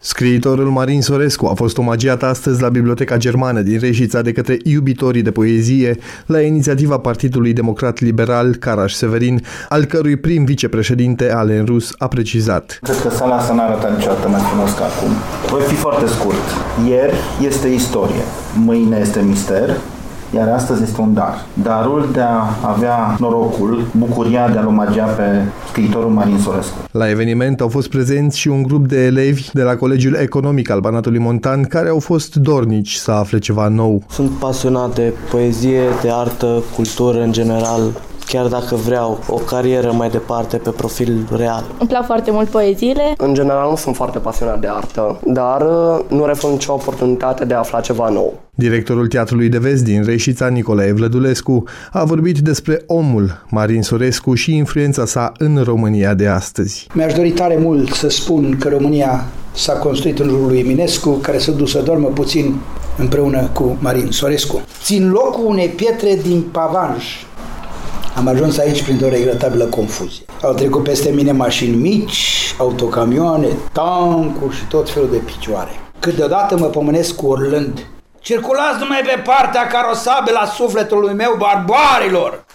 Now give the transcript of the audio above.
Scriitorul Marin Sorescu a fost omagiat astăzi la Biblioteca Germană din Reșița de către iubitorii de poezie, la inițiativa Partidului Democrat Liberal Caraș-Severin, al cărui prim vicepreședinte, Alen Rus, a precizat: Cred că sala asta n-a arătat niciodată mai frumos ca acum. Voi fi foarte scurt. Ieri este istorie, mâine este mister, iar astăzi este un dar. Darul de a avea norocul, bucuria de a-l omagia pe scriitorul Marin Sorescu. La eveniment au fost prezenți și un grup de elevi de la Colegiul Economic al Banatului Montan, care au fost dornici să afle ceva nou. Sunt pasionat de poezie, de artă, cultură în general, chiar dacă vreau o carieră mai departe pe profil real. Îmi plac foarte mult poeziile. În general nu sunt foarte pasionat de artă, dar nu refuz nicio oportunitate de a afla ceva nou. Directorul Teatrului de Vest din Reșița, Nicolae Vlădulescu, a vorbit despre omul Marin Sorescu și influența sa în România de astăzi. Mi-aș dori tare mult să spun că România s-a construit în jurul lui Eminescu, care s-a dus să doarmă puțin împreună cu Marin Sorescu. Țin locul unei pietre din Pavanj. Am ajuns aici printr-o regretabilă confuzie. Au trecut peste mine mașini mici, autocamioane, tancuri și tot felul de picioare. Câteodată mă pomenesc urlând: circulați numai pe partea carosabilă a sufletului meu, barbarilor!